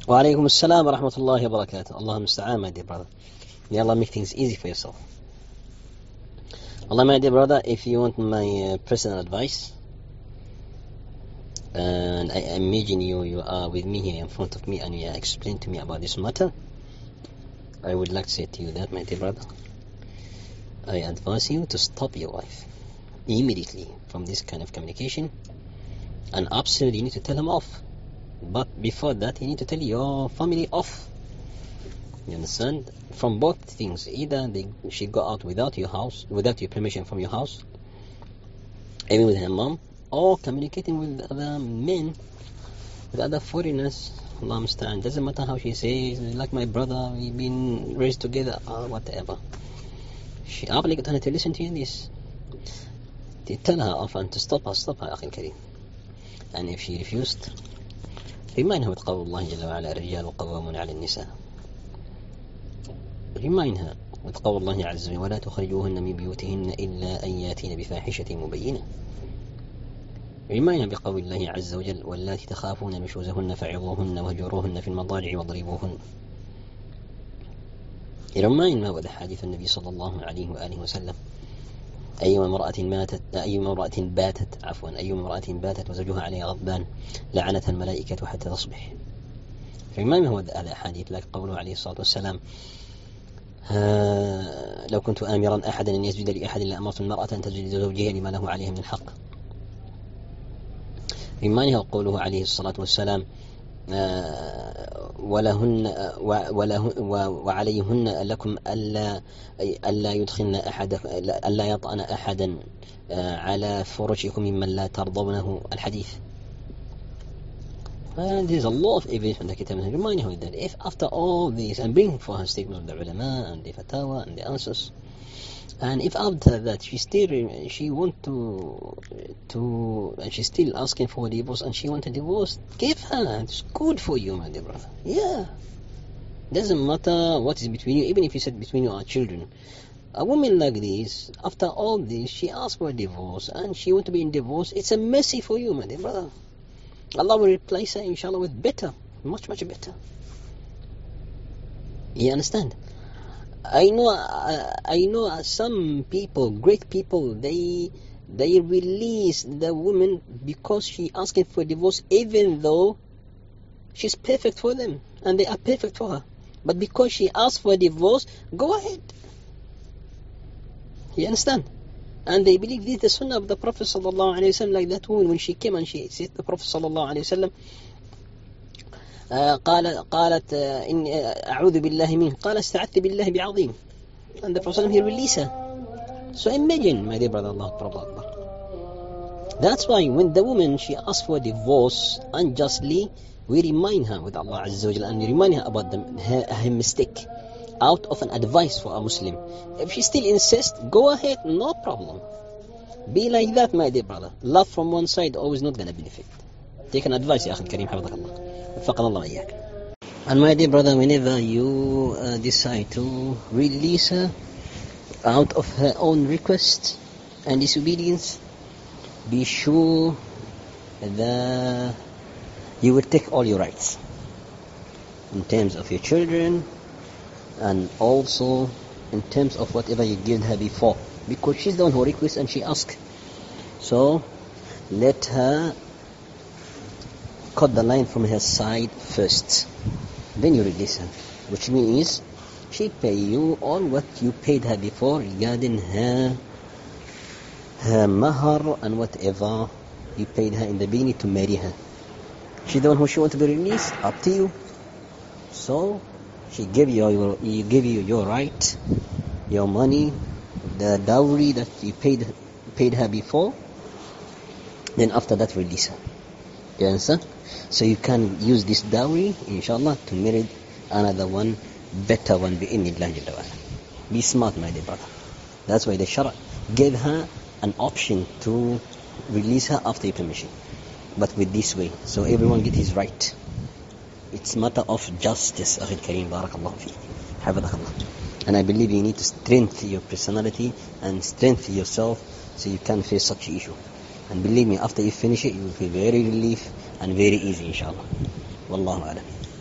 Wa alaikum assalam wa rahmatullahi wa barakatuh. Allah musta'an, my dear brother. May Allah make things easy for yourself. Allah, my dear brother, if you want my personal advice, and I imagine you are with me here in front of me and you explain to me about this matter, I would like to say to you that, my dear brother, I advise you to stop your wife immediately from this kind of communication, and absolutely you need to tell him off. But before that, you need to tell your family off. You understand? From both things, either she go out without your permission from your house, even with her mom, or communicating with other men, with other foreigners. Allah understand. Doesn't matter how she says, like my brother, we've been raised together, or whatever. She obligated to listen to you in this. To tell her off and to stop her, Akhi Kareem. And if she refused, remind her with قول الله جل وعلا الرجال قوامون على النساء. Remind her with قول الله عز وجل ولا تخرجوهن من بيوتهن إلا أن يأتين بفاحشة مبينة. Remind her بقول الله عز وجل واللاتي تخافون نشوزهن فعظوهن وهجروهن في المضاجع واضربوهن. Remind her with the hadith النبي صلى الله عليه وآله وسلم أيما امرأة باتت وزوجها عليها غضبان لعنتها الملائكة حتى تصبح. Remind her with the hadith like قوله عليه الصلاة والسلام لو كنت آمرا أحدا أن يسجد لأحد لأمرت المرأة أن تسجد لزوجها لما له عليها من حق. Remind her قوله عليه الصلاة والسلام وعليهن لكم ألا يدخلن ألا يطأن أحدا على فرجكم ممن لا ترضونه الحديث. And there's a lot of evidence from the Kitab. Remind her that if after all this, and bring for her statements of the ulama and the fatawa and the answers, and if after that she want to and she's still asking for a divorce and she wants a divorce, give her. It's good for you, my dear brother. Yeah, doesn't matter what is between you, even if you said between you are children. A woman like this, after all this, she asked for a divorce and she wants to be in divorce. It's a mercy for you, my dear brother. Allah will replace her, inshallah, with better, much better. You understand? I know some people, great people, they release the woman because she asking for divorce, even though she's perfect for them and they are perfect for her. But because she asked for a divorce, go ahead. You understand? And they believe this is the sunnah of the Prophet sallallahu alaihi wasallam. Like that woman, when she came and she said to the Prophet sallallahu alaihi wasallam, قالت إني أعوذ بالله منه قال استعذت بالله بعظيم. And the Prophet he released her. So imagine, my dear brother, Allah Akbar. That's why when the woman she asked for a divorce unjustly, we remind her with Allah Azza wa Jalla and we remind her about her mistake, out of an advice for a Muslim. If she still insists, go ahead, no problem. Be like that, my dear brother. Love from one side always not going to benefit. Take an advice, يا أخي الكريم حفظك الله. وفقنا الله وإياك. And my dear brother, whenever you decide to release her out of her own request and disobedience, be sure that you will take all your rights in terms of your children and also in terms of whatever you gave her before, because she's the one who requests and she asks. So let her cut the line from her side first, then you release her, which means she pay you all what you paid her before regarding her mahar and whatever you paid her in the beginning to marry her. She's the one who she wants to be released, up to you. So she give you your right, your money, the dowry that you paid her before. Then after that, release her. You understand? So you can use this dowry, inshallah, to marry another one, better one, bi'idhnillah jalla wa'ala. Be smart, my dear brother. That's why the Shara gave her an option to release her after your permission, but with this way, so everyone get his right. It's matter of justice, Akhil Kareem, barakallahu fi, hafidhakallah. And I believe you need to strengthen your personality and strengthen yourself so you can face such an issue. And believe me, after you finish it, you will feel very relief and very easy, inshallah. Wallahu alam.